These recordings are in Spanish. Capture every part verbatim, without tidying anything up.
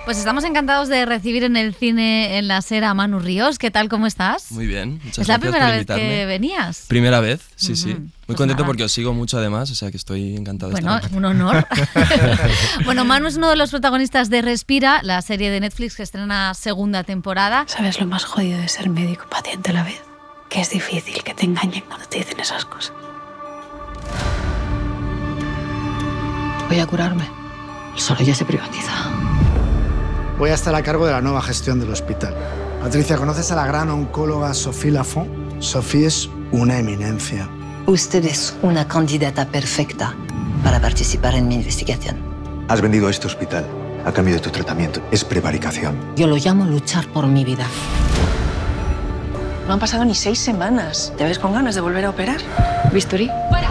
Pues estamos encantados de recibir en el cine en la SER a Manu Ríos. ¿Qué tal? ¿Cómo estás? Muy bien, muchas ¿Es la gracias primera por vez invitarme. que venías? Primera vez, sí, Uh-huh. sí. Muy Pues contento nada. porque os sigo mucho además, o sea que estoy encantado de Bueno, estar es aquí. un honor. Bueno, Manu es uno de los protagonistas de Respira, la serie de Netflix que estrena segunda temporada. ¿Sabes lo más jodido de ser médico y paciente a la vez? Que es difícil que te engañen cuando te dicen esas cosas. Voy a curarme. Solo ya se privatiza. Voy a estar a cargo de la nueva gestión del hospital. Patricia, ¿conoces a la gran oncóloga Sophie Lafont? Sophie es una eminencia. Usted es una candidata perfecta para participar en mi investigación. Has vendido este hospital a cambio de tu tratamiento. Es prevaricación. Yo lo llamo luchar por mi vida. No han pasado ni seis semanas. ¿Te ves con ganas de volver a operar? ¿Bisturí?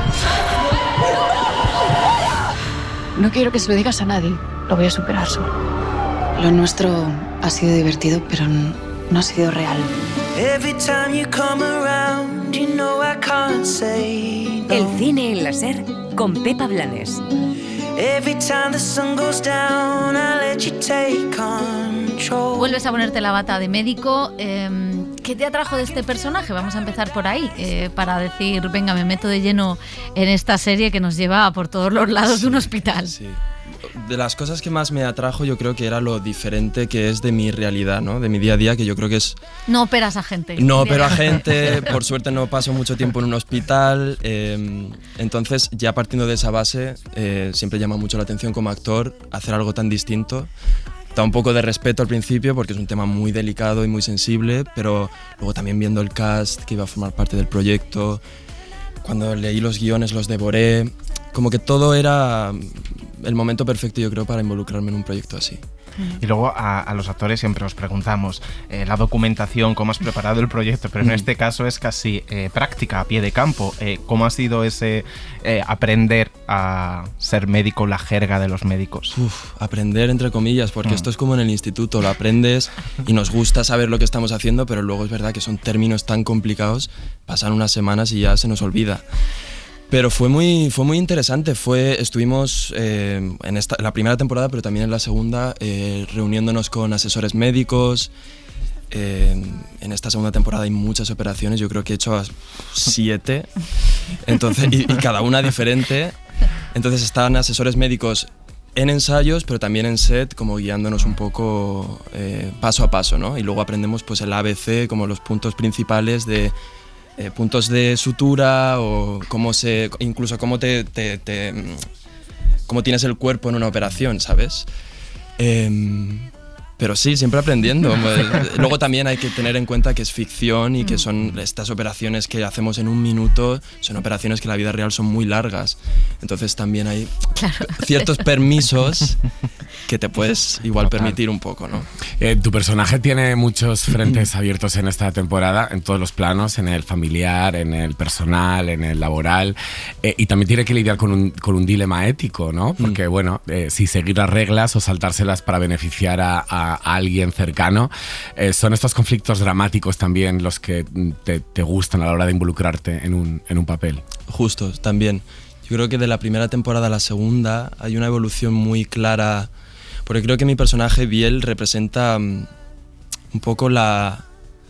No quiero que se lo digas a nadie. Lo voy a superar solo. Lo nuestro ha sido divertido, pero n- no ha sido real. Every time you come around, you know I can't say no. El cine en la SER con Pepa Blanes. Every time the sun goes down, I let you take control. Vuelves a ponerte la bata de médico. Eh, ¿Qué te atrajo de este personaje? Vamos a empezar por ahí, eh, para decir, venga, me meto de lleno en esta serie que nos lleva por todos los lados Sí, de un hospital. Sí. De las cosas que más me atrajo yo creo que era lo diferente que es de mi realidad, ¿no? De mi día a día, que yo creo que es... No operas a gente. No opero a gente, por suerte no paso mucho tiempo en un hospital, eh, entonces ya partiendo de esa base eh, siempre llama mucho la atención como actor hacer algo tan distinto. Da un poco de respeto al principio porque es un tema muy delicado y muy sensible, pero luego también viendo el cast que iba a formar parte del proyecto, cuando leí los guiones los devoré, como que todo era el momento perfecto yo creo para involucrarme en un proyecto así. Y luego a, a los actores siempre os preguntamos eh, la documentación, cómo has preparado el proyecto, pero en este caso es casi eh, práctica, a pie de campo. Eh, ¿Cómo ha sido ese eh, aprender a ser médico, la jerga de los médicos? Uf, aprender entre comillas, porque Mm. esto es como en el instituto, lo aprendes y nos gusta saber lo que estamos haciendo, pero luego es verdad que son términos tan complicados, pasan unas semanas y ya se nos olvida. Pero fue muy, fue muy interesante, fue, estuvimos eh, en esta, la primera temporada, pero también en la segunda, eh, reuniéndonos con asesores médicos. Eh, en esta segunda temporada hay muchas operaciones, yo creo que he hecho a siete, entonces, y, y cada una diferente. Entonces estaban asesores médicos en ensayos, pero también en set, como guiándonos un poco eh, paso a paso, ¿no? Y luego aprendemos pues, el A B C, como los puntos principales de... Eh, puntos de sutura o cómo se, incluso cómo te, te, te cómo tienes el cuerpo en una operación, ¿sabes? Eh, pero sí, siempre aprendiendo. Luego también hay que tener en cuenta que es ficción y que son estas operaciones que hacemos en un minuto, son operaciones que en la vida real son muy largas. Entonces también hay Claro. ciertos permisos que te puedes igual Total. permitir un poco, ¿no? Eh, tu personaje tiene muchos frentes abiertos en esta temporada, en todos los planos, en el familiar, en el personal, en el laboral, eh, y también tiene que lidiar con un, con un dilema ético, ¿no? Porque, mm. bueno, eh, si seguir las reglas o saltárselas para beneficiar a, a, a alguien cercano, eh, son estos conflictos dramáticos también los que te, te gustan a la hora de involucrarte en un, en un papel. Justo, también. Yo creo que de la primera temporada a la segunda hay una evolución muy clara, porque creo que mi personaje, Biel, representa um, un poco la,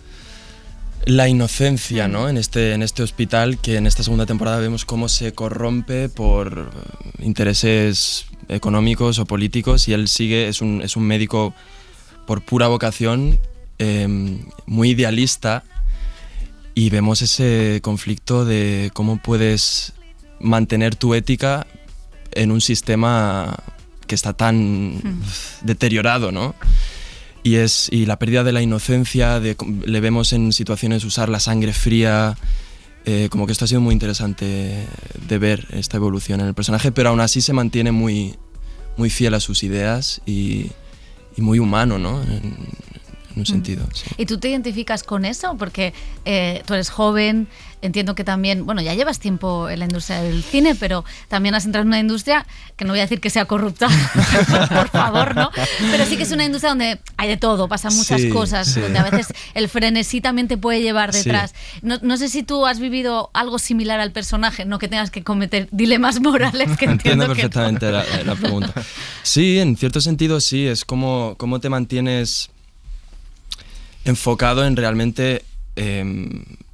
la inocencia, ¿no? en, este, en este hospital, que en esta segunda temporada vemos cómo se corrompe por intereses económicos o políticos, y él sigue, es un, es un médico por pura vocación, eh, muy idealista, y vemos ese conflicto de cómo puedes mantener tu ética en un sistema que está tan mm. deteriorado, ¿no? Y, es, y la pérdida de la inocencia, de, le vemos en situaciones usar la sangre fría, eh, como que esto ha sido muy interesante de ver, esta evolución en el personaje, pero aún así se mantiene muy, muy fiel a sus ideas y, y muy humano, ¿no? En, en un sentido. Sí. ¿Y tú te identificas con eso? Porque eh, tú eres joven, entiendo que también, bueno, ya llevas tiempo en la industria del cine, pero también has entrado en una industria que no voy a decir que sea corrupta, por favor, ¿no? Pero sí que es una industria donde hay de todo, pasan muchas sí, cosas, sí. donde a veces el frenesí también te puede llevar detrás. Sí. No, no sé si tú has vivido algo similar al personaje, no que tengas que cometer dilemas morales, que entiendo, entiendo perfectamente que no. la, la pregunta. Sí, en cierto sentido sí, es como cómo te mantienes enfocado en realmente eh,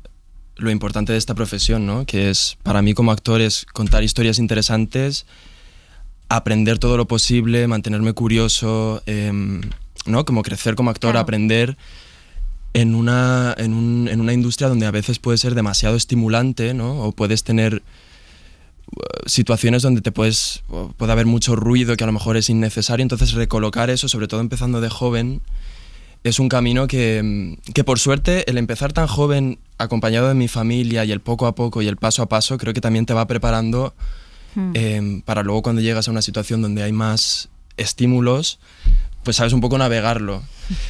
lo importante de esta profesión, ¿no? Que es, para mí como actor, es contar historias interesantes, aprender todo lo posible, mantenerme curioso, eh, ¿no? Como crecer como actor, claro. Aprender en una, en, un, en una industria donde a veces puede ser demasiado estimulante, ¿no? O puedes tener situaciones donde te puedes, puede haber mucho ruido que a lo mejor es innecesario, entonces recolocar eso, sobre todo empezando de joven, es un camino que, que por suerte el empezar tan joven acompañado de mi familia y el poco a poco y el paso a paso creo que también te va preparando hmm. eh, para luego cuando llegas a una situación donde hay más estímulos, pues sabes un poco navegarlo.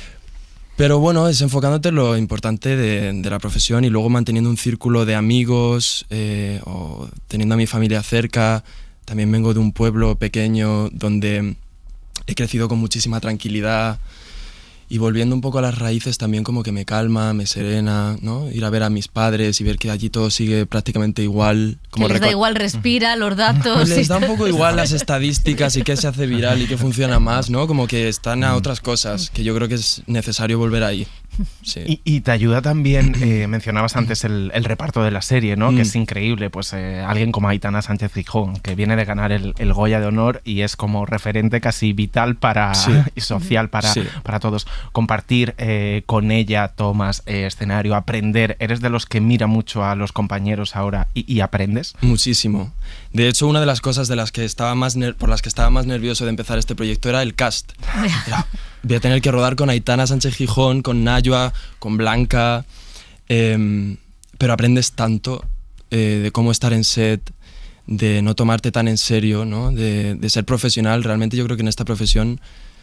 Pero bueno, es enfocándote en lo importante de, de la profesión y luego manteniendo un círculo de amigos eh, o teniendo a mi familia cerca. También vengo de un pueblo pequeño donde he crecido con muchísima tranquilidad y volviendo un poco a las raíces también como que me calma, me serena, ¿no? Ir a ver a mis padres y ver que allí todo sigue prácticamente igual. Como que les da igual, respira, los datos... Les da un poco igual las estadísticas y qué se hace viral y qué funciona más, ¿no? Como que están a otras cosas, que yo creo que es necesario volver ahí. Sí. Y, y te ayuda también, eh, mencionabas antes el, el reparto de la serie, ¿no? Mm. Que es increíble, pues eh, alguien como Aitana Sánchez Gijón, que viene de ganar el, el Goya de Honor y es como referente casi vital para, sí. y social para, sí. para todos. Compartir eh, con ella, tomas eh, escenario, aprender, ¿eres de los que mira mucho a los compañeros ahora y, y aprendes? Muchísimo. De hecho, una de las cosas de las que estaba más ner- por las que estaba más nervioso de empezar este proyecto era el cast. Era, voy a tener que rodar con Aitana Sánchez Gijón, con Nayua, con Blanca, eh, pero aprendes tanto eh, de cómo estar en set, de no tomarte tan en serio, ¿no? de, de ser profesional. Realmente yo creo que en esta profesión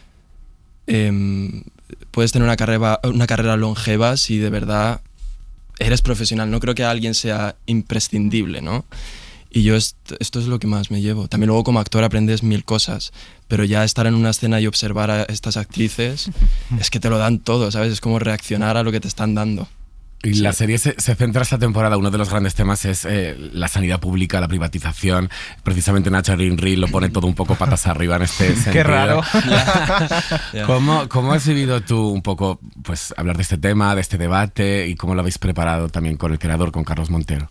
eh, puedes tener una carrera, una carrera longeva si de verdad eres profesional. No creo que alguien sea imprescindible, ¿no? Y yo esto, esto es lo que más me llevo. También luego como actor aprendes mil cosas, pero ya estar en una escena y observar a estas actrices es que te lo dan todo, ¿sabes? Es como reaccionar a lo que te están dando. Y sí. La serie se, se centra esta temporada, uno de los grandes temas es eh, la sanidad pública, la privatización. Precisamente Nacho Rinri lo pone todo un poco patas arriba en este sentido. ¡Qué raro! Yeah. ¿Cómo, ¿Cómo has vivido tú un poco pues, hablar de este tema, de este debate y cómo lo habéis preparado también con el creador, con Carlos Montero?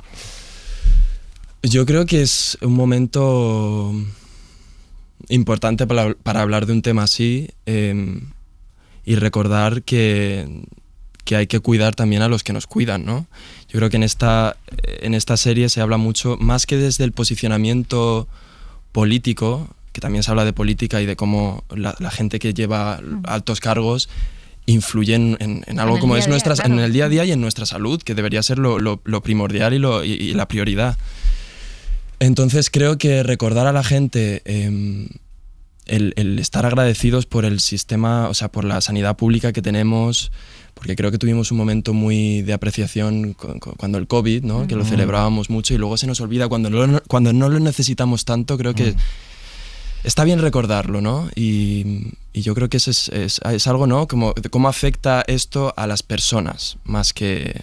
Yo creo que es un momento importante para, para hablar de un tema así eh, y recordar que, que hay que cuidar también a los que nos cuidan, ¿no? Yo creo que en esta, en esta serie se habla mucho, más que desde el posicionamiento político, que también se habla de política y de cómo la, la gente que lleva altos cargos influye en, en, en algo en como es nuestra, claro. En el día a día y en nuestra salud, que debería ser lo, lo, lo primordial y, lo, y, y la prioridad. Entonces creo que recordar a la gente eh, el, el estar agradecidos por el sistema, o sea, por la sanidad pública que tenemos, porque creo que tuvimos un momento muy de apreciación con, con, cuando el COVID, ¿no? Mm. Que lo celebrábamos mucho y luego se nos olvida cuando no, cuando no lo necesitamos tanto. Creo que mm. está bien recordarlo, ¿no? Y, y yo creo que eso es, es, es algo, ¿no? Como, cómo afecta esto a las personas, más que,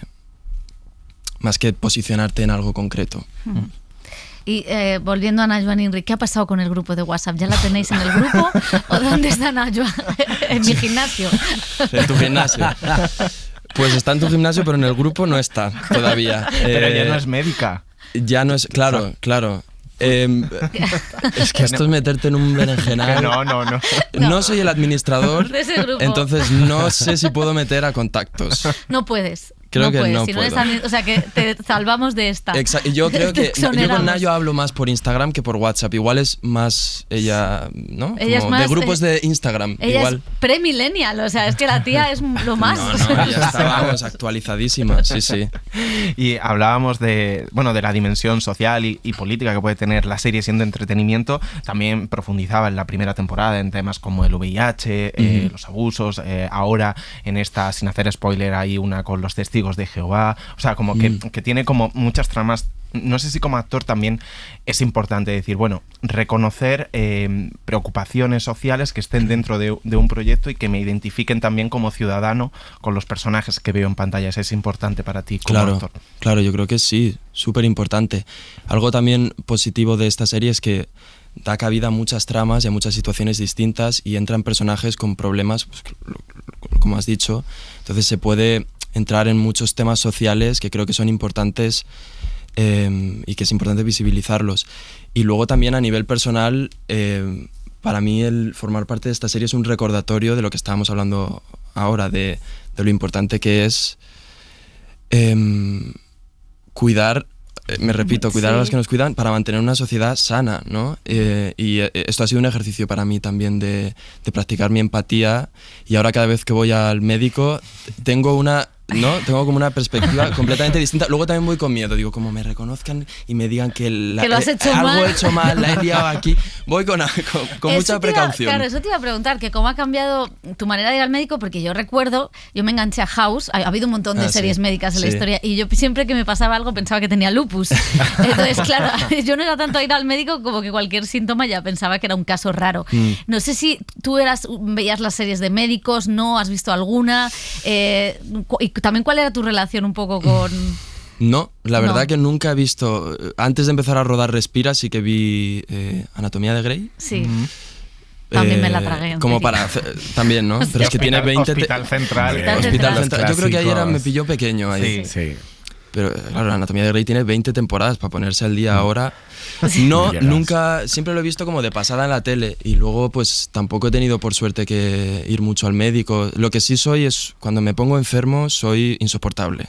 más que posicionarte en algo concreto. Mm. Y eh, volviendo a Nayua Ninri, ¿qué ha pasado con el grupo de WhatsApp? ¿Ya la tenéis en el grupo? ¿O dónde está Nayua? En mi gimnasio. En tu gimnasio. Pues está en tu gimnasio, pero en el grupo no está todavía. Pero eh, ya no es médica. Ya no es, claro, claro. Eh, es que esto es meterte en un berenjenal. No, no, no. No soy el administrador, de ese grupo. Entonces no sé si puedo meter a contactos. No puedes. Creo no que puedes, no si puedo. No eres, o sea, que te salvamos de esta. Exacto. Yo creo que yo con Nayo hablo más por Instagram que por WhatsApp. Igual es más ella, ¿no? Ella Como es más, de grupos de Instagram. Ella igual. es pre-millennial, o sea, es que la tía es lo más. No, no, ya está, vamos, actualizadísima, sí, sí. Y hablábamos de, bueno, de la dimensión social y, y política que puede tener la serie siendo entretenimiento. También profundizaba en la primera temporada en temas como el V I H, uh-huh. eh, los abusos. Eh, ahora en esta, sin hacer spoiler, hay una con los testigos de Jehová. O sea, como que, mm. que tiene como muchas tramas. No sé si como actor también es importante decir, bueno, reconocer eh, preocupaciones sociales que estén dentro de, de un proyecto y que me identifiquen también como ciudadano con los personajes que veo en pantalla. Eso es importante para ti como claro, actor. Claro, yo creo que sí, súper importante. Algo también positivo de esta serie es que da cabida a muchas tramas y a muchas situaciones distintas y entran personajes con problemas, pues, como has dicho. Entonces se puede entrar en muchos temas sociales que creo que son importantes eh, y que es importante visibilizarlos. Y luego también a nivel personal, eh, para mí el formar parte de esta serie es un recordatorio de lo que estábamos hablando ahora, de, de lo importante que es eh, cuidar, eh, me repito, cuidar sí. a los que nos cuidan para mantener una sociedad sana, ¿no? Eh, y esto ha sido un ejercicio para mí también de, de practicar mi empatía, y ahora cada vez que voy al médico tengo una... ¿no? Tengo como una perspectiva completamente distinta. Luego también voy con miedo, digo, como me reconozcan y me digan que, la, que lo has hecho eh, algo mal. he hecho mal, la he liado aquí. Voy con, con, con mucha precaución. Iba, claro, eso te iba a preguntar, que cómo ha cambiado tu manera de ir al médico, porque yo recuerdo, yo me enganché a House, ha, ha habido un montón de ah, series sí, médicas en sí. la historia, y yo siempre que me pasaba algo pensaba que tenía lupus. Entonces, claro, yo no era tanto a ir al médico como que cualquier síntoma ya pensaba que era un caso raro. Mm. No sé si tú eras veías las series de médicos, ¿no? ¿Has visto alguna? Eh, y también, ¿cuál era tu relación un poco con...? No, la verdad no. que nunca he visto... Antes de empezar a rodar Respira sí que vi eh, Anatomía de Grey. Sí. Mm-hmm. También eh, me la tragué. Como para hacer, también, ¿no? Pero sí, es que hospital, tiene veinte... Hospital Central. Hospital Hospital Central. Central. Yo creo que ayer me pilló pequeño ahí. Sí, sí. Pero claro, la Anatomía de Grey tiene veinte temporadas para ponerse al día ahora. No, nunca, siempre lo he visto como de pasada en la tele, y luego pues tampoco he tenido por suerte que ir mucho al médico. Lo que sí soy es, cuando me pongo enfermo, soy insoportable.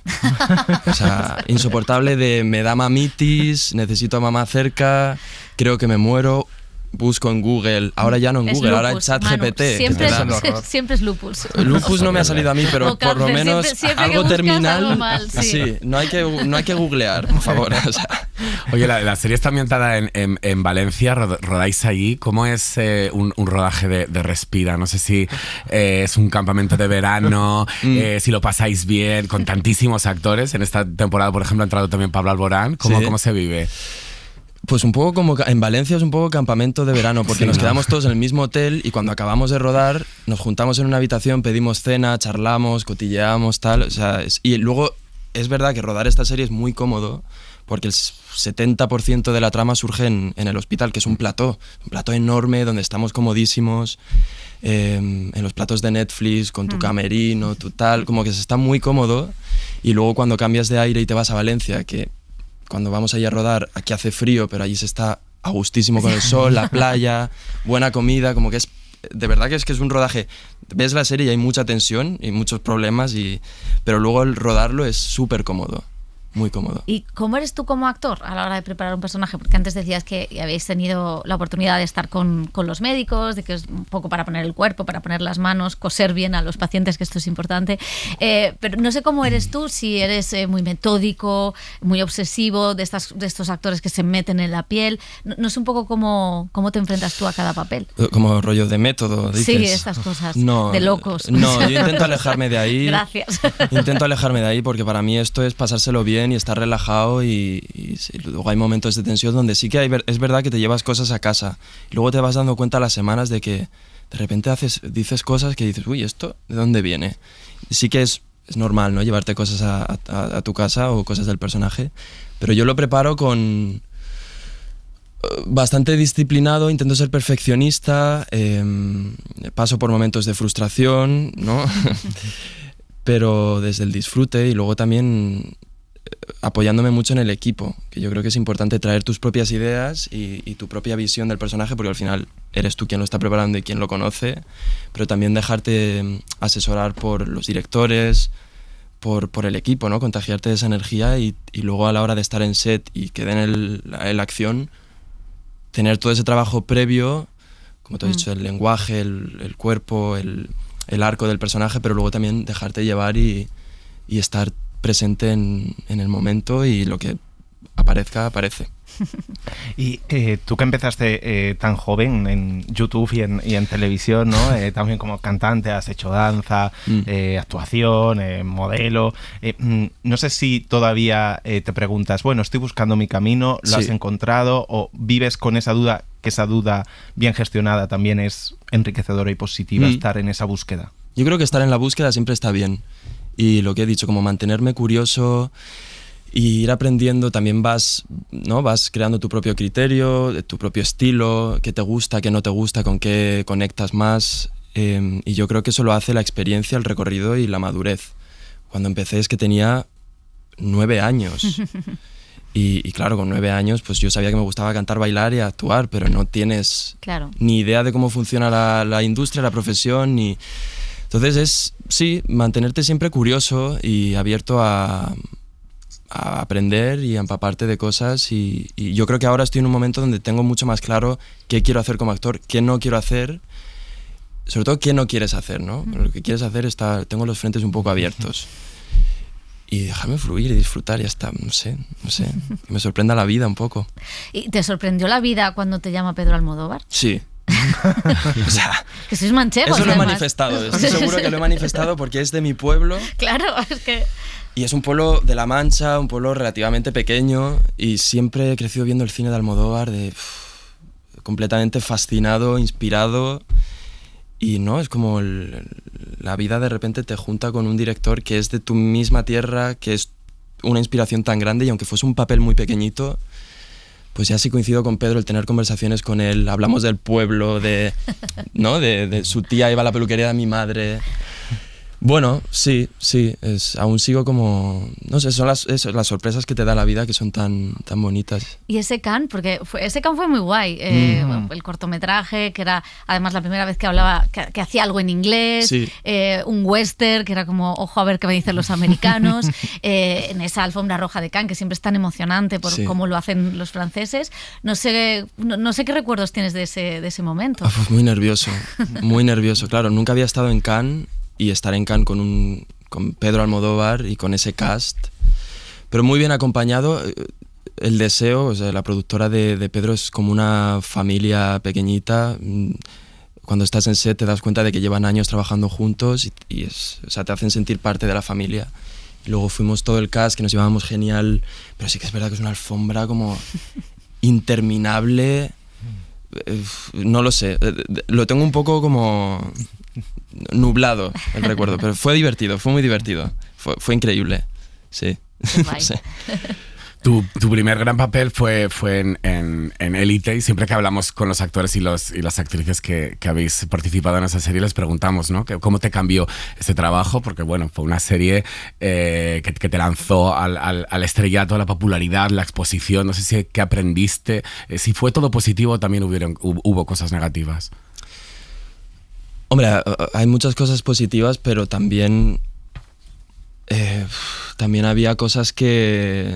O sea, insoportable de me da mamitis, necesito a mamá cerca, creo que me muero. Busco en Google, ahora ya no en es Google, lupus, ahora en ChatGPT. Siempre, es, siempre es lupus. Lupus no me ha salido a mí, pero por lo menos siempre, siempre algo terminal. Algo mal, sí. sí, no hay que, no hay que googlear, por favor. O sea. Oye, la, la serie está ambientada en, en, en Valencia, rodáis allí. ¿Cómo es eh, un, un rodaje de, de Respira? No sé si eh, es un campamento de verano, mm. eh, si lo pasáis bien, con tantísimos actores. En esta temporada, por ejemplo, ha entrado también Pablo Alborán. ¿Cómo, sí. ¿cómo se vive? Pues un poco como en Valencia es un poco campamento de verano, porque sí, nos ¿no? quedamos todos en el mismo hotel, y cuando acabamos de rodar nos juntamos en una habitación, pedimos cena, charlamos, cotilleamos, tal. O sea, es, y luego es verdad que rodar esta serie es muy cómodo, porque el setenta por ciento de la trama surge en, en el hospital, que es un plató, un plató enorme donde estamos comodísimos, eh, en los platos de Netflix, con tu camerino, tu tal, como que se está muy cómodo. Y luego cuando cambias de aire y te vas a Valencia, que cuando vamos allí a rodar, aquí hace frío, pero allí se está a gustísimo con el sol, la playa, buena comida, como que es, de verdad que es que es un rodaje. Ves la serie y hay mucha tensión y muchos problemas, y, pero luego el rodarlo es súper cómodo. Muy cómodo. ¿Y cómo eres tú como actor a la hora de preparar un personaje? Porque antes decías que habéis tenido la oportunidad de estar con, con los médicos, de que es un poco para poner el cuerpo, para poner las manos, coser bien a los pacientes, que esto es importante. Eh, pero no sé cómo eres tú, si eres eh, muy metódico, muy obsesivo, de, estas, de estos actores que se meten en la piel. No, no sé un poco cómo, cómo te enfrentas tú a cada papel. Como rollo de método, dices. Sí, estas cosas no, de locos. No, yo intento alejarme de ahí. Gracias. Intento alejarme de ahí, porque para mí esto es pasárselo bien y estar relajado, y, y, y luego hay momentos de tensión donde sí que hay, es verdad que te llevas cosas a casa, y luego te vas dando cuenta a las semanas de que de repente haces, dices cosas que dices, uy, ¿esto de dónde viene? Sí que es, es normal, ¿no? Llevarte cosas a, a, a tu casa o cosas del personaje, pero yo lo preparo con bastante disciplinado, intento ser perfeccionista, eh, paso por momentos de frustración, ¿no? Pero desde el disfrute, y luego también apoyándome mucho en el equipo, que yo creo que es importante traer tus propias ideas y, y tu propia visión del personaje, porque al final eres tú quien lo está preparando y quien lo conoce, pero también dejarte asesorar por los directores, por, por el equipo, ¿no? Contagiarte de esa energía y, y luego a la hora de estar en set y que den el, la, la acción, tener todo ese trabajo previo, como te he mm. dicho, el lenguaje, el, el cuerpo, el, el arco del personaje, pero luego también dejarte llevar y, y estar presente en, en el momento y lo que aparezca, aparece. Y eh, tú que empezaste eh, tan joven en YouTube y en, y en televisión, ¿no? Eh, también como cantante, has hecho danza, mm. eh, actuación, eh, modelo. Eh, mm, no sé si todavía eh, te preguntas, bueno, estoy buscando mi camino, ¿lo sí. has encontrado? ¿O vives con esa duda, que esa duda bien gestionada también es enriquecedora y positiva, mm. estar en esa búsqueda? Yo creo que estar en la búsqueda siempre está bien. Y lo que he dicho, como mantenerme curioso y ir aprendiendo, también vas, ¿no? Vas creando tu propio criterio, tu propio estilo, qué te gusta, qué no te gusta, con qué conectas más. Eh, y yo creo que eso lo hace la experiencia, el recorrido y la madurez. Cuando empecé es que tenía nueve años. Y, y claro, con nueve años pues yo sabía que me gustaba cantar, bailar y actuar, pero no tienes claro. ni idea de cómo funciona la, la industria, la profesión, ni... Entonces es, sí, mantenerte siempre curioso y abierto a... a aprender y a empaparte de cosas y, y yo creo que ahora estoy en un momento donde tengo mucho más claro qué quiero hacer como actor, qué no quiero hacer, sobre todo qué no quieres hacer, ¿no? Lo que quieres hacer está, tengo los frentes un poco abiertos y dejarme fluir y disfrutar y hasta, no sé, no sé, que me sorprenda la vida un poco. ¿Y te sorprendió la vida cuando te llama Pedro Almodóvar? Sí. O sea, que sois manchegos. Eso lo he además. manifestado, estoy seguro que lo he manifestado porque es de mi pueblo. Claro, es que... Y es un pueblo de La Mancha, un pueblo relativamente pequeño y siempre he crecido viendo el cine de Almodóvar, de, uff, completamente fascinado, inspirado y no, es como el, la vida de repente te junta con un director que es de tu misma tierra, que es una inspiración tan grande y aunque fuese un papel muy pequeñito, pues ya sí coincido con Pedro el tener conversaciones con él, hablamos del pueblo, de, ¿no? de, de su tía iba a la peluquería de mi madre. Bueno, sí, sí, es, aún sigo como, no sé, son las, eso, las sorpresas que te da la vida que son tan, tan bonitas. Y ese Cannes, porque fue, ese Cannes fue muy guay, eh, mm. el cortometraje, que era además la primera vez que hablaba, que, que hacía algo en inglés, sí. eh, un western, que era como, ojo a ver qué me dicen los americanos, eh, en esa alfombra roja de Cannes, que siempre es tan emocionante por sí. cómo lo hacen los franceses. No sé, no, no sé qué recuerdos tienes de ese, de ese momento. Oh, pues muy nervioso, muy nervioso, claro, nunca había estado en Cannes. Y estar en Cannes con, un, con Pedro Almodóvar y con ese cast, pero muy bien acompañado. El deseo, o sea, la productora de, de Pedro es como una familia pequeñita. Cuando estás en set te das cuenta de que llevan años trabajando juntos y, y es, o sea, te hacen sentir parte de la familia. Y luego fuimos todo el cast, que nos llevábamos genial, pero sí que es verdad que es una alfombra como interminable. No lo sé, lo tengo un poco como... nublado el recuerdo, pero fue divertido, fue muy divertido, fue, fue increíble, sí. sí. Tu, tu primer gran papel fue, fue en, en, en Élite y siempre que hablamos con los actores y, los, y las actrices que, que habéis participado en esa serie les preguntamos, ¿no? ¿Cómo te cambió este trabajo? Porque bueno, fue una serie eh, que, que te lanzó al, al, al estrellato, a la popularidad, la exposición, no sé si qué aprendiste, eh, si fue todo positivo o también hubieron, hubo cosas negativas. Hombre, hay muchas cosas positivas, pero también, eh, también había cosas que,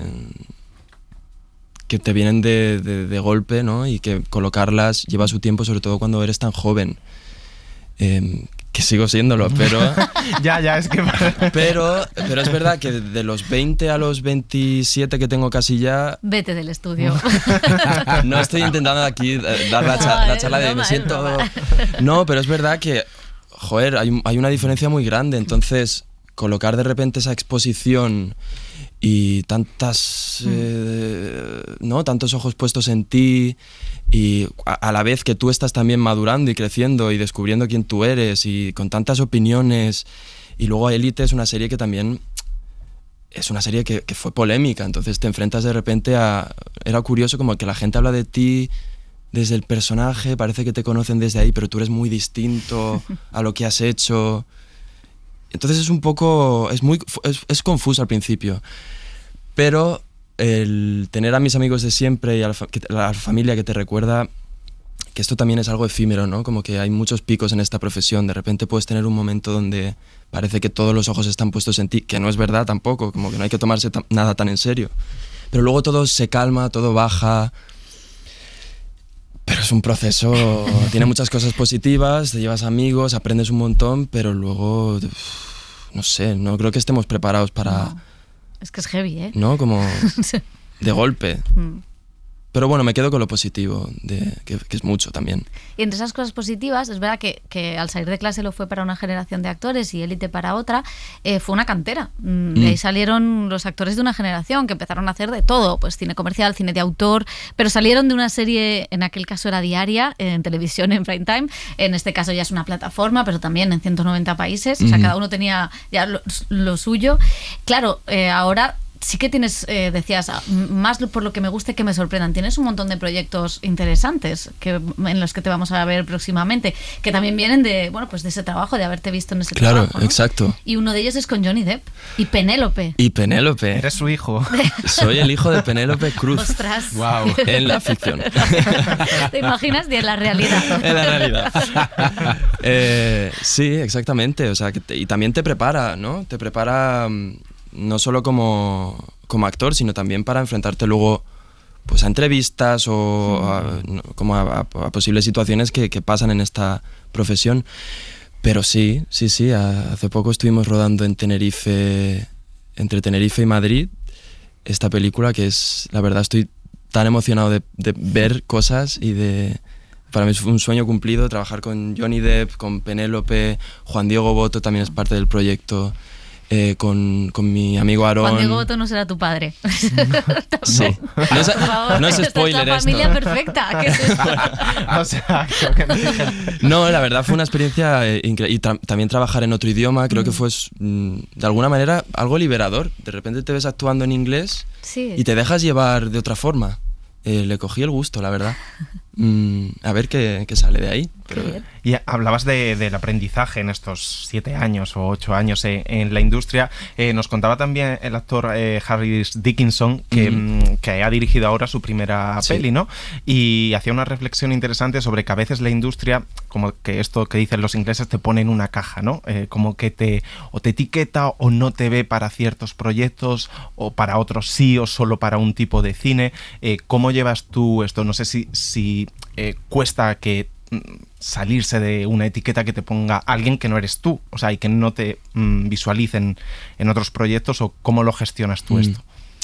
que te vienen de, de, de golpe, ¿no? Y que colocarlas lleva su tiempo, sobre todo cuando eres tan joven. Eh, que sigo siéndolo, pero... ya, ya, es que... pero, pero es verdad que de los veinte a los veintisiete que tengo casi ya... Vete del estudio. No estoy intentando aquí dar la, cha la charla de me siento... No, pero es verdad que, joder, hay, hay una diferencia muy grande, entonces colocar de repente esa exposición y tantas... Mm. Eh, ¿no? Tantos ojos puestos en ti... Y a la vez que tú estás también madurando y creciendo y descubriendo quién tú eres y con tantas opiniones. Y luego Élite es una serie que también es una serie que, que fue polémica, entonces te enfrentas de repente a... Era curioso como que la gente habla de ti desde el personaje, parece que te conocen desde ahí, pero tú eres muy distinto a lo que has hecho. Entonces es un poco... es muy es, es confuso al principio, pero... el tener a mis amigos de siempre y a la, fa a la familia que te recuerda que esto también es algo efímero, ¿no? Como que hay muchos picos en esta profesión. De repente puedes tener un momento donde parece que todos los ojos están puestos en ti, que no es verdad tampoco, como que no hay que tomarse nada tan en serio. Pero luego todo se calma, todo baja. Pero es un proceso, tiene muchas cosas positivas, te llevas amigos, aprendes un montón, pero luego, no sé, no creo que estemos preparados para... No, es que es heavy, ¿eh? ¿No? Como de golpe. Mm. Pero bueno, me quedo con lo positivo, de, que, que es mucho también. Y entre esas cosas positivas, es verdad que, que al salir de clase lo fue para una generación de actores y Élite para otra, eh, fue una cantera. Mm. De ahí salieron los actores de una generación que empezaron a hacer de todo, pues cine comercial, cine de autor, pero salieron de una serie, en aquel caso era diaria, en televisión, en prime time, en este caso ya es una plataforma, pero también en ciento noventa países, mm. o sea, cada uno tenía ya lo, lo suyo. Claro, eh, ahora... Sí que tienes, eh, decías, más por lo que me guste que me sorprendan. Tienes un montón de proyectos interesantes que, en los que te vamos a ver próximamente, que también vienen de, bueno, pues de ese trabajo, de haberte visto en ese claro, trabajo. Claro, ¿no? Exacto. Y uno de ellos es con Johnny Depp y Penélope. Y Penélope. Eres su hijo. Soy el hijo de Penélope Cruz. Ostras. Wow. En la ficción. ¿Te imaginas? Y en la realidad. En la realidad. eh, sí, exactamente. O sea, que te, y también te prepara, ¿no? Te prepara... no solo como, como actor, sino también para enfrentarte luego pues, a entrevistas o a, no, como a, a posibles situaciones que, que pasan en esta profesión. Pero sí, sí, sí, a, hace poco estuvimos rodando en Tenerife, entre Tenerife y Madrid, esta película que es, la verdad estoy tan emocionado de, de ver cosas y de... Para mí fue un sueño cumplido trabajar con Johnny Depp, con Penélope, Juan Diego Botto también es parte del proyecto. Eh, con, con mi amigo Aarón. Juan Diego Botto no será tu padre. Sí. No es, no es spoiler esto. Es la familia esto. perfecta. ¿Qué es esto? O sea, creo que no dije. No, la verdad fue una experiencia eh, increíble. Y tra también trabajar en otro idioma, creo mm. que fue mm, de alguna manera algo liberador. De repente te ves actuando en inglés sí. y te dejas llevar de otra forma. Eh, le cogí el gusto, la verdad. Mm, a ver qué, qué sale de ahí. Pero... Y hablabas de, del aprendizaje en estos siete años o ocho años en, en la industria. Eh, nos contaba también el actor eh, Harris Dickinson que, mm. que ha dirigido ahora su primera sí. peli, ¿no? Y hacía una reflexión interesante sobre que a veces la industria, como que esto que dicen los ingleses, te pone en una caja, ¿no? Eh, como que te o te etiqueta o no te ve para ciertos proyectos o para otros sí o solo para un tipo de cine. Eh, ¿Cómo llevas tú esto? No sé si, si eh, cuesta que salirse de una etiqueta que te ponga alguien que no eres tú, o sea, y que no te mm, visualicen en otros proyectos, o cómo lo gestionas tú mm. esto.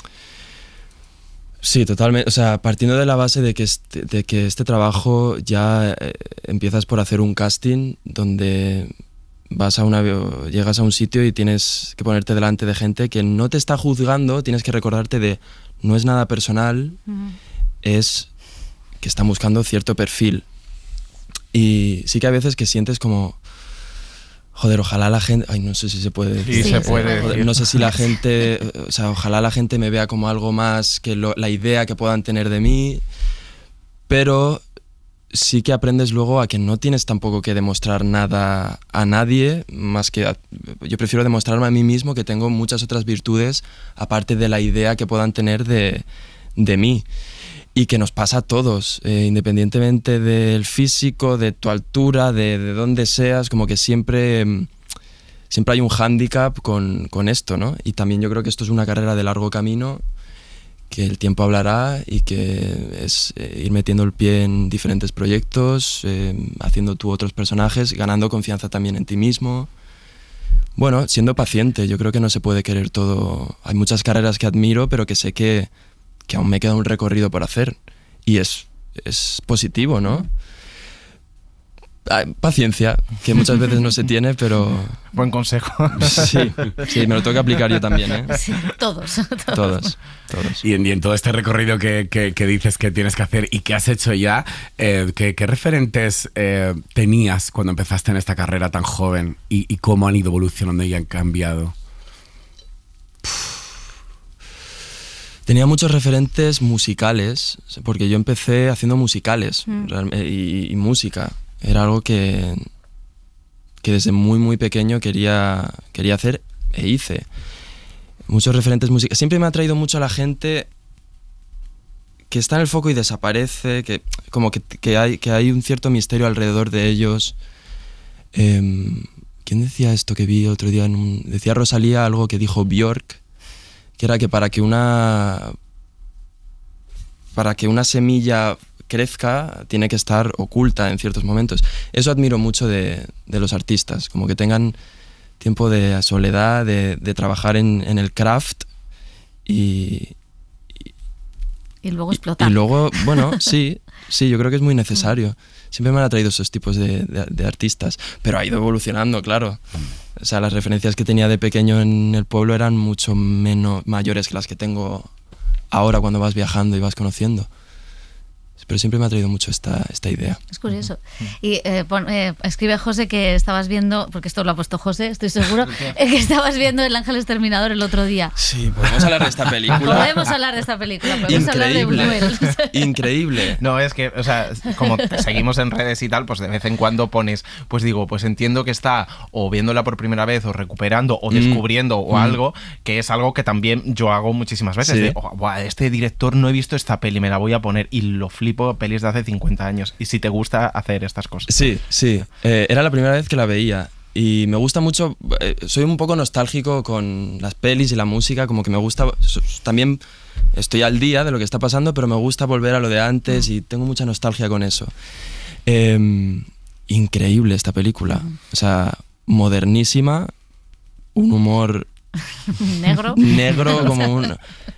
Sí, totalmente. O sea, partiendo de la base de que este, de que este trabajo ya eh, empiezas por hacer un casting donde vas a una, llegas a un sitio y tienes que ponerte delante de gente que no te está juzgando, tienes que recordarte de no es nada personal, uh-huh. es que están buscando cierto perfil. Y sí que hay veces que sientes como, joder, ojalá la gente, ay, no sé si se puede decir. Sí, sí se puede. Joder, no sé si la gente, o sea, ojalá la gente me vea como algo más que lo, la idea que puedan tener de mí, pero sí que aprendes luego a que no tienes tampoco que demostrar nada a nadie, más que a, yo prefiero demostrarme a mí mismo que tengo muchas otras virtudes aparte de la idea que puedan tener de, de mí. Y que nos pasa a todos, eh, independientemente del físico, de tu altura, de, de dónde seas, como que siempre, siempre hay un hándicap con, con esto, ¿no? Y también yo creo que esto es una carrera de largo camino, que el tiempo hablará y que es eh, ir metiendo el pie en diferentes proyectos, eh, haciendo tú otros personajes, ganando confianza también en ti mismo. Bueno, siendo paciente, yo creo que no se puede querer todo. Hay muchas carreras que admiro, pero que sé que que aún me queda un recorrido por hacer y es, es positivo, ¿no? Paciencia, que muchas veces no se tiene, pero... Buen consejo. Sí, sí, me lo tengo que aplicar yo también, ¿eh? Sí, todos, todos. Todos, todos. Y en, y en todo este recorrido que, que, que dices que tienes que hacer y que has hecho ya, eh, ¿qué, qué referentes eh, tenías cuando empezaste en esta carrera tan joven y, y cómo han ido evolucionando y han cambiado? Tenía muchos referentes musicales, porque yo empecé haciendo musicales mm. y, y música. Era algo que, que desde muy, muy pequeño quería, quería hacer e hice. Muchos referentes musicales. Siempre me ha atraído mucho a la gente que está en el foco y desaparece, que como que, que, hay, que hay un cierto misterio alrededor de ellos. Eh, ¿Quién decía esto que vi otro día? En un, decía Rosalía algo que dijo Björk, que era que para que una, para que una semilla crezca tiene que estar oculta en ciertos momentos. Eso admiro mucho de, de los artistas, como que tengan tiempo de soledad, de, de trabajar en, en el craft y... Y luego explotar. Y, y luego, bueno, sí, sí, yo creo que es muy necesario. Siempre me han atraído esos tipos de, de, de artistas, pero ha ido evolucionando, claro. O sea, las referencias que tenía de pequeño en el pueblo eran mucho menos mayores que las que tengo ahora cuando vas viajando y vas conociendo. Pero siempre me ha traído mucho esta, esta idea. Es curioso. Y eh, pon, eh, escribe José que estabas viendo, porque esto lo ha puesto José, estoy seguro, eh, que estabas viendo El Ángel Exterminador el otro día. Sí, podemos hablar de esta película. Podemos hablar de esta película, podemos hablar de Buñuel. Increíble. No, es que, o sea, como seguimos en redes y tal, pues de vez en cuando pones, pues digo, pues entiendo que está o viéndola por primera vez o recuperando o descubriendo mm. o mm. algo, que es algo que también yo hago muchísimas veces. Sí. De, oh, este director no he visto esta peli, me la voy a poner y lo flipo. Pelis de hace cincuenta años y si te gusta hacer estas cosas. Sí, sí. Eh, era la primera vez que la veía y me gusta mucho, eh, soy un poco nostálgico con las pelis y la música, como que me gusta, también estoy al día de lo que está pasando, pero me gusta volver a lo de antes y tengo mucha nostalgia con eso. Eh, increíble esta película, o sea, modernísima, un humor negro, negro como un...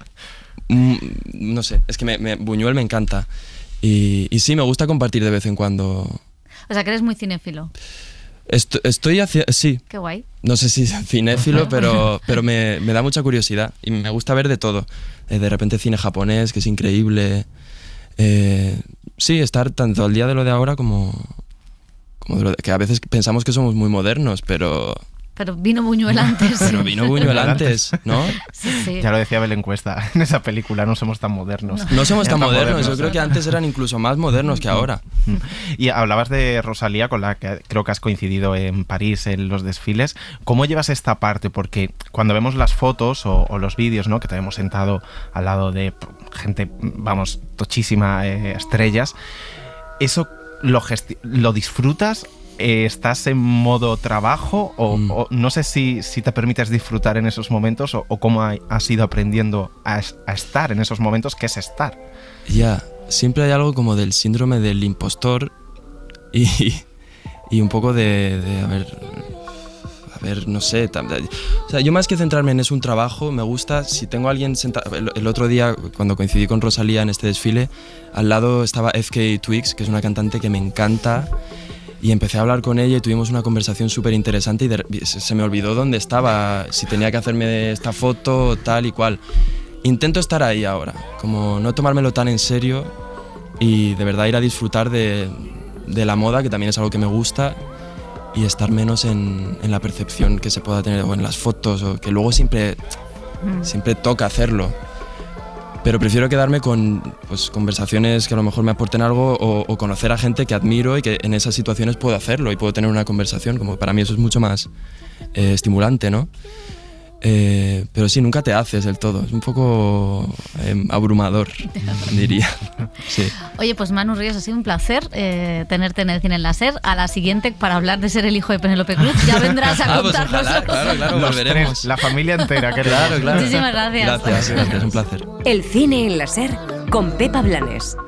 No sé, es que me, me, Buñuel me encanta. Y, y sí, me gusta compartir de vez en cuando. O sea, que eres muy cinéfilo. Estoy, estoy hacia, sí. Qué guay. No sé si cinéfilo, pero, pero me, me da mucha curiosidad. Y me gusta ver de todo. Eh, de repente cine japonés, que es increíble. Eh, sí, estar tanto al día de lo de ahora como, como de lo de, que a veces pensamos que somos muy modernos, pero... Pero vino Buñuel antes. Pero vino Buñuel antes, ¿no? Sí, sí. Ya lo decía Belén Cuesta en esa película, no somos tan modernos. No, no somos tan, tan modernos. modernos, yo creo que antes eran incluso más modernos que ahora. Y hablabas de Rosalía, con la que creo que has coincidido en París en los desfiles. ¿Cómo llevas esta parte? Porque cuando vemos las fotos o, o los vídeos, ¿no?, que te hemos sentado al lado de gente, vamos, tochísima, eh, estrellas, ¿eso lo, gesti- lo disfrutas? Eh, ¿Estás en modo trabajo? O, mm. o no sé si, si te permites disfrutar en esos momentos o, o cómo ha, has ido aprendiendo a, a estar en esos momentos, que es estar. Ya, yeah. Siempre hay algo como del síndrome del impostor y, y un poco de, de a ver, a ver, no sé, o sea, yo más que centrarme en es un trabajo, me gusta si tengo a alguien sentado. El, el otro día, cuando coincidí con Rosalía en este desfile, al lado estaba F K Twigs, que es una cantante que me encanta. Y empecé a hablar con ella y tuvimos una conversación súper interesante y de, se me olvidó dónde estaba, si tenía que hacerme esta foto, tal y cual. Intento estar ahí ahora, como no tomármelo tan en serio y de verdad ir a disfrutar de, de la moda, que también es algo que me gusta, y estar menos en, en la percepción que se pueda tener o en las fotos, o que luego siempre, siempre toca hacerlo. Pero prefiero quedarme con pues, conversaciones que a lo mejor me aporten algo o, o conocer a gente que admiro y que en esas situaciones puedo hacerlo y puedo tener una conversación. Como para mí eso es mucho más eh, estimulante, ¿no? Eh, pero sí, nunca te haces del todo. Es un poco eh, abrumador, diría. Sí. Oye, pues Manu Ríos, ha sido un placer eh, tenerte en el Cine en la SER. A la siguiente, para hablar de ser el hijo de Penélope Cruz, ya vendrás a ah, contarnos. Pues ojalá, claro, claro, los volveremos. Tres, la familia entera. Que claro, claro. Muchísimas gracias. Gracias, gracias, un placer. El Cine en la SER con Pepa Blanes.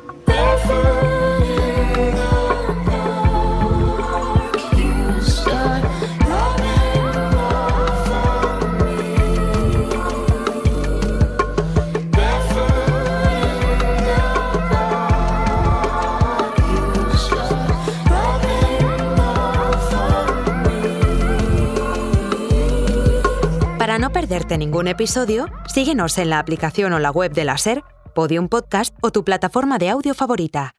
Para no perderte ningún episodio, síguenos en la aplicación o la web de la SER, Podium Podcast o tu plataforma de audio favorita.